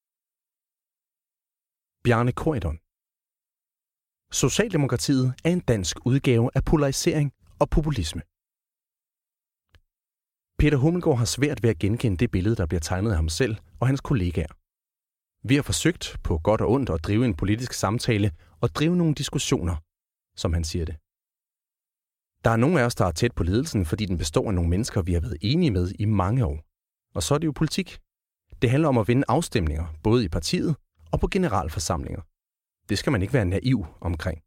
Bjarne Corydon. Socialdemokratiet er en dansk udgave af polarisering og populisme. Peter Hummelgaard har svært ved at genkende det billede, der bliver tegnet af ham selv og hans kollegaer. Vi har forsøgt på godt og ondt at drive en politisk samtale og drive nogle diskussioner, som han siger det. Der er nogle af os, der er tæt på ledelsen, fordi den består af nogle mennesker, vi har været enige med i mange år. Og så er det jo politik. Det handler om at vinde afstemninger, både i partiet og på generalforsamlinger. Det skal man ikke være naiv omkring.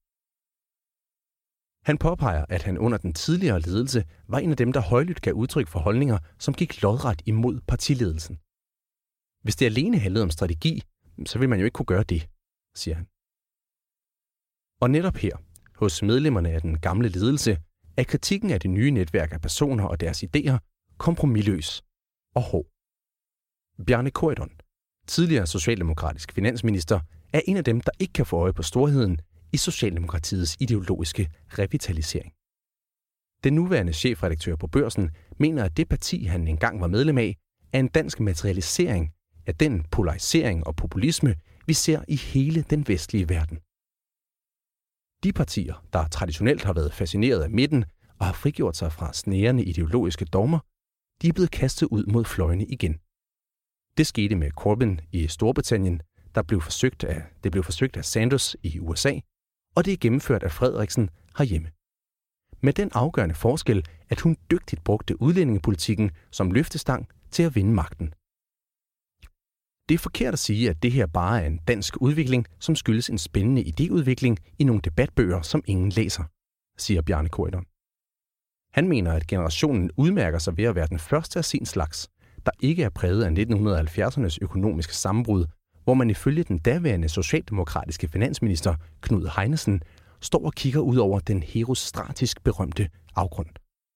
Han påpeger, at han under den tidligere ledelse var en af dem, der højlydt gav udtryk for holdninger, som gik lodret imod partiledelsen. Hvis det alene handlede om strategi, så vil man jo ikke kunne gøre det, siger han. Og netop her, hos medlemmerne af den gamle ledelse, er kritikken af det nye netværk af personer og deres idéer kompromisløs og hård. Bjarne Corydon, tidligere socialdemokratisk finansminister, er en af dem, der ikke kan få øje på storheden i Socialdemokratiets ideologiske revitalisering. Den nuværende chefredaktør på Børsen mener, at det parti, han engang var medlem af, er en dansk materialisering af den polarisering og populisme, vi ser i hele den vestlige verden. De partier, der traditionelt har været fascineret af midten og har frigjort sig fra snærende ideologiske dogmer, de er blevet kastet ud mod fløjene igen. Det skete med Corbyn i Storbritannien, det blev forsøgt af Sanders i USA, og det er gennemført af Frederiksen herhjemme. Med den afgørende forskel, at hun dygtigt brugte udlændingepolitikken som løftestang til at vinde magten. Det er forkert at sige, at det her bare er en dansk udvikling, som skyldes en spændende idéudvikling i nogle debatbøger, som ingen læser, siger Bjarne Corydon. Han mener, at generationen udmærker sig ved at være den første af sin slags, der ikke er præget af 1970'ernes økonomiske sammenbrud, hvor man ifølge den daværende socialdemokratiske finansminister Knud Heinesen står og kigger ud over den herostratisk berømte afgrund.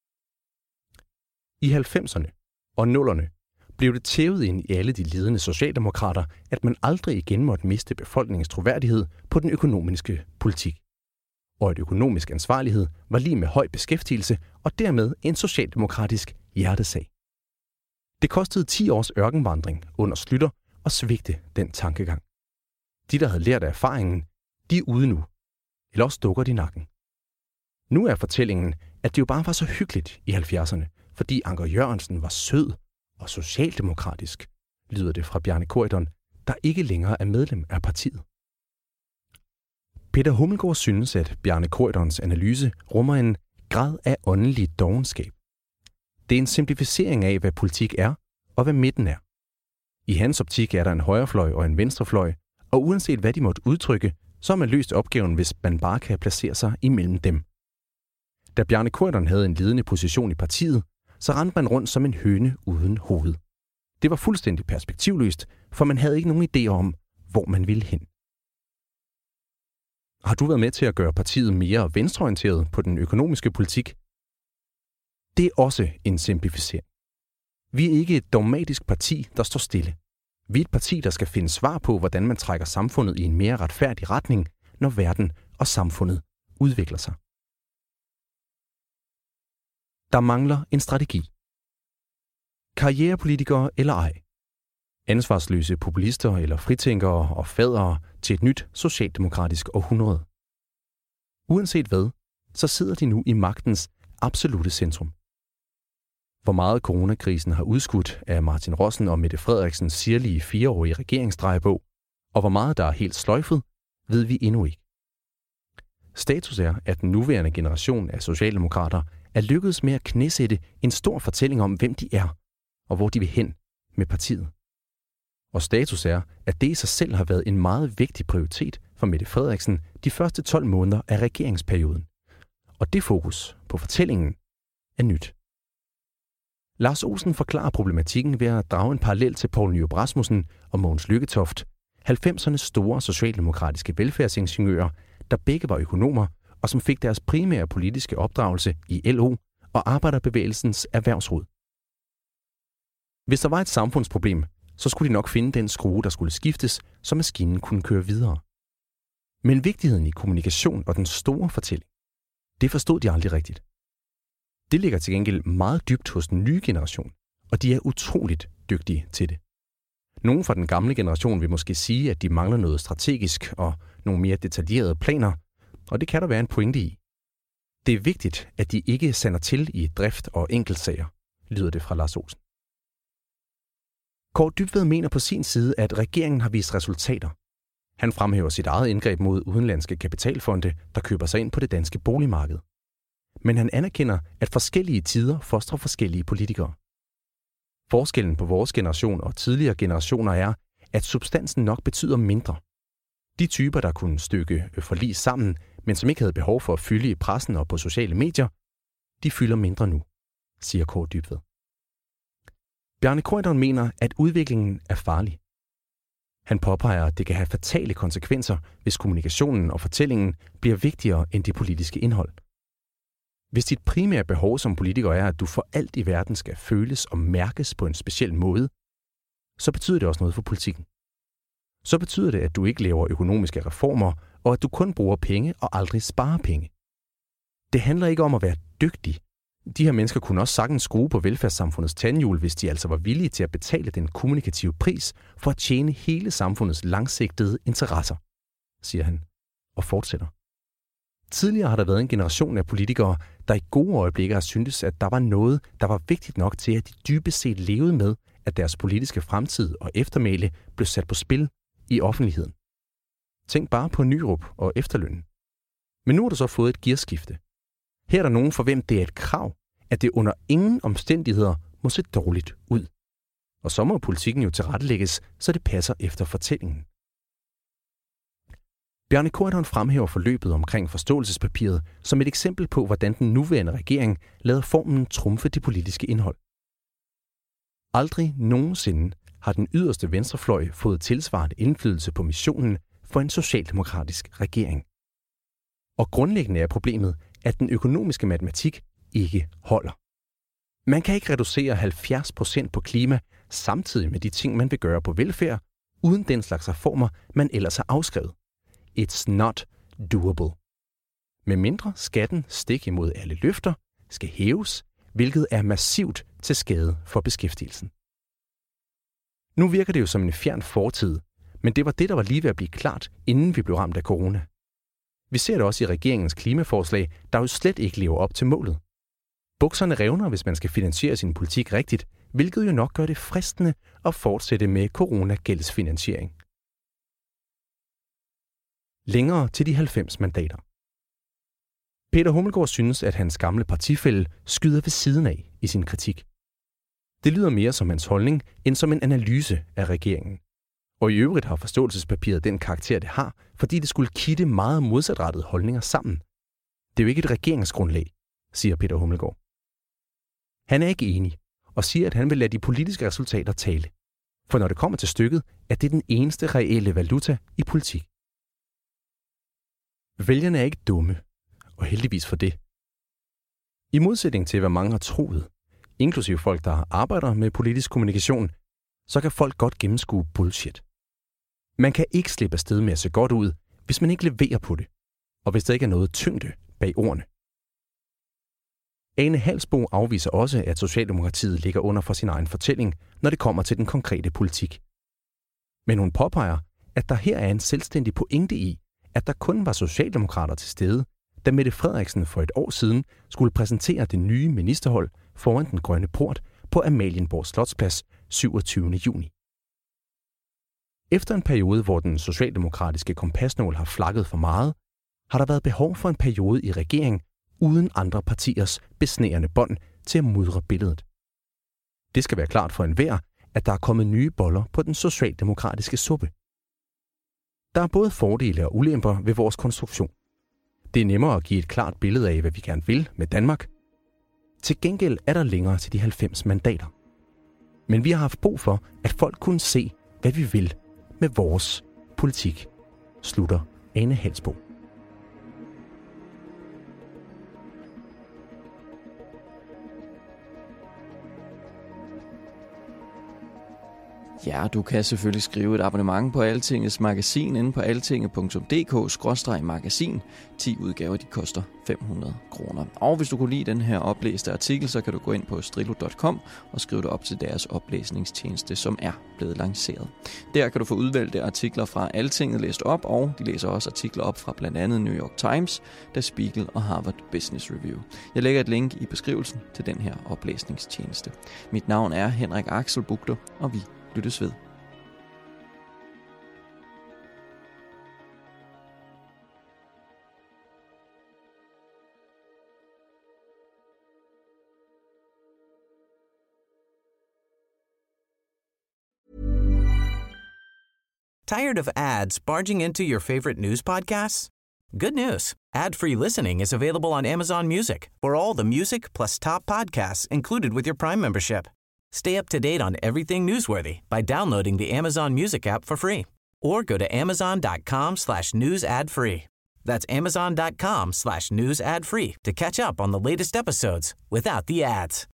I 90'erne og 0'erne blev det tævet ind i alle de ledende socialdemokrater, at man aldrig igen måtte miste befolkningens troværdighed på den økonomiske politik. Og at økonomisk ansvarlighed var lige med høj beskæftigelse og dermed en socialdemokratisk hjertesag. Det kostede 10 års ørkenvandring under Schlüter og svigte den tankegang. De, der havde lært af erfaringen, de er ude nu. Eller også dukker de nakken. Nu er fortællingen, at det jo bare var så hyggeligt i 70'erne, fordi Anker Jørgensen var sød og socialdemokratisk, lyder det fra Bjarne Corydon, der ikke længere er medlem af partiet. Peter Hummelgaard synes, at Bjarne Corydons analyse rummer en grad af åndelig dovenskab. Det er en simplificering af, hvad politik er, og hvad midten er. I hans optik er der en højrefløj og en venstrefløj, og uanset hvad de måtte udtrykke, så har man løst opgaven, hvis man bare kan placere sig imellem dem. Da Bjarne Corydon havde en ledende position i partiet, så rendte man rundt som en høne uden hoved. Det var fuldstændig perspektivløst, for man havde ikke nogen idé om, hvor man ville hen. Har du været med til at gøre partiet mere venstreorienteret på den økonomiske politik? Det er også en simplificering. Vi er ikke et dogmatisk parti, der står stille. Vi er et parti, der skal finde svar på, hvordan man trækker samfundet i en mere retfærdig retning, når verden og samfundet udvikler sig. Der mangler en strategi. Karrierepolitikere eller ej. Ansvarsløse populister eller fritænkere og fadere til et nyt socialdemokratisk århundrede. Uanset hvad, så sidder de nu i magtens absolute centrum. Hvor meget coronakrisen har udskudt af Martin Rossen og Mette Frederiksens sirlige 4-årige regeringsdrejebog, og hvor meget der er helt sløjfet, ved vi endnu ikke. Status er, at den nuværende generation af socialdemokrater er lykkedes med at knæsætte en stor fortælling om, hvem de er, og hvor de vil hen med partiet. Og status er, at det i sig selv har været en meget vigtig prioritet for Mette Frederiksen de første 12 måneder af regeringsperioden. Og det fokus på fortællingen er nyt. Lars Olsen forklarer problematikken ved at drage en parallel til Poul Nyrup Rasmussen og Mogens Lykketoft, 90'ernes store socialdemokratiske velfærdsingeniører, der begge var økonomer og som fik deres primære politiske opdragelse i LO og Arbejderbevægelsens Erhvervsråd. Hvis der var et samfundsproblem, så skulle de nok finde den skrue, der skulle skiftes, så maskinen kunne køre videre. Men vigtigheden i kommunikation og den store fortælling, det forstod de aldrig rigtigt. Det ligger til gengæld meget dybt hos den nye generation, og de er utroligt dygtige til det. Nogle fra den gamle generation vil måske sige, at de mangler noget strategisk og nogle mere detaljerede planer, og det kan der være en pointe i. Det er vigtigt, at de ikke sander til i drift og enkeltsager, lyder det fra Lars Olsen. Kaare Dybvad mener på sin side, at regeringen har vist resultater. Han fremhæver sit eget indgreb mod udenlandske kapitalfonde, der køber sig ind på det danske boligmarked. Men han anerkender, at forskellige tider fostrer forskellige politikere. Forskellen på vores generation og tidligere generationer er, at substansen nok betyder mindre. De typer, der kunne stykke forlig sammen, men som ikke havde behov for at fylde i pressen og på sociale medier, de fylder mindre nu, siger Kaare Dybvad. Bjarne Corydon mener, at udviklingen er farlig. Han påpeger, at det kan have fatale konsekvenser, hvis kommunikationen og fortællingen bliver vigtigere end det politiske indhold. Hvis dit primære behov som politiker er, at du for alt i verden skal føles og mærkes på en speciel måde, så betyder det også noget for politikken. Så betyder det, at du ikke laver økonomiske reformer, og at du kun bruger penge og aldrig sparer penge. Det handler ikke om at være dygtig. De her mennesker kunne også sagtens skrue på velfærdssamfundets tandhjul, hvis de altså var villige til at betale den kommunikative pris for at tjene hele samfundets langsigtede interesser, siger han, og fortsætter. Tidligere har der været en generation af politikere, der i gode øjeblikke har syntes, at der var noget, der var vigtigt nok til, at de dybest set levede med, at deres politiske fremtid og eftermæle blev sat på spil i offentligheden. Tænk bare på Nyrup og efterlønnen. Men nu har du så fået et gearskifte. Her er der nogen, for hvem det er et krav, at det under ingen omstændigheder må se dårligt ud. Og så må politikken jo tilrettelægges, så det passer efter fortællingen. Bjarne Corydon fremhæver forløbet omkring forståelsespapiret som et eksempel på, hvordan den nuværende regering lader formen trumfe det politiske indhold. Aldrig nogensinde har den yderste venstrefløj fået tilsvarende indflydelse på missionen for en socialdemokratisk regering. Og grundlæggende er problemet, at den økonomiske matematik ikke holder. Man kan ikke reducere 70% på klima samtidig med de ting, man vil gøre på velfærd, uden den slags reformer, man ellers har afskrevet. It's not doable. Med mindre skatten stik imod alle løfter skal hæves, hvilket er massivt til skade for beskæftigelsen. Nu virker det jo som en fjern fortid, men det var det, der var lige ved at blive klart, inden vi blev ramt af corona. Vi ser det også i regeringens klimaforslag, der jo slet ikke lever op til målet. Bukserne revner, hvis man skal finansiere sin politik rigtigt, hvilket jo nok gør det fristende at fortsætte med coronagældsfinansiering. Længere til de 90 mandater. Peter Hummelgaard synes, at hans gamle partifælle skyder ved siden af i sin kritik. Det lyder mere som hans holdning, end som en analyse af regeringen. Og i øvrigt har forståelsespapiret den karakter, det har, fordi det skulle kitte meget modsatrettede holdninger sammen. Det er jo ikke et regeringsgrundlag, siger Peter Hummelgaard. Han er ikke enig, og siger, at han vil lade de politiske resultater tale. For når det kommer til stykket, er det den eneste reelle valuta i politik. Vælgerne er ikke dumme, og heldigvis for det. I modsætning til, hvad mange har troet, inklusive folk, der arbejder med politisk kommunikation, så kan folk godt gennemskue bullshit. Man kan ikke slippe afsted med at se godt ud, hvis man ikke leverer på det, og hvis der ikke er noget tyngde bag ordene. Ane Halsboe afviser også, at Socialdemokratiet ligger under for sin egen fortælling, når det kommer til den konkrete politik. Men hun påpeger, at der her er en selvstændig pointe i, at der kun var socialdemokrater til stede, da Mette Frederiksen for et år siden skulle præsentere det nye ministerhold foran den grønne port på Amalienborg Slotsplads 27. juni. Efter en periode, hvor den socialdemokratiske kompasnål har flakket for meget, har der været behov for en periode i regering uden andre partiers besnærende bånd til at mudre billedet. Det skal være klart for enhver, at der er kommet nye boller på den socialdemokratiske suppe. Der er både fordele og ulemper ved vores konstruktion. Det er nemmere at give et klart billede af, hvad vi gerne vil med Danmark. Til gengæld er der længere til de 90 mandater. Men vi har haft brug for, at folk kunne se, hvad vi vil med vores politik, slutter Ane Halsboe. Ja, du kan selvfølgelig skrive et abonnement på Altingets magasin inde på altinget.dk/magasin. 10 udgaver, de koster 500 kroner. Og hvis du kunne lide den her oplæste artikel, så kan du gå ind på strillo.com og skrive dig op til deres oplæsningstjeneste, som er blevet lanceret. Der kan du få udvalgte artikler fra Altinget læst op, og de læser også artikler op fra blandt andet New York Times, Der Spiegel og Harvard Business Review. Jeg lægger et link i beskrivelsen til den her oplæsningstjeneste. Mit navn er Henrik Axel Bugter, og vi lyttes ved. Tired of ads barging into your favorite news podcasts? Good news. Ad-free listening is available on Amazon Music for all the music plus top podcasts included with your Prime membership. Stay up to date on everything newsworthy by downloading the Amazon Music app for free or go to amazon.com/news ad free. That's amazon.com/news ad free to catch up on the latest episodes without the ads.